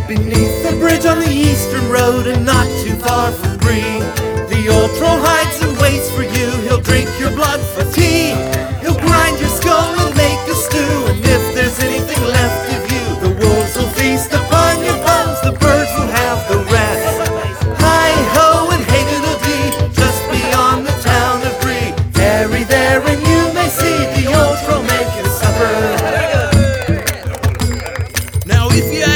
Beneath the bridge on the eastern road and not too far from Bree, the old troll hides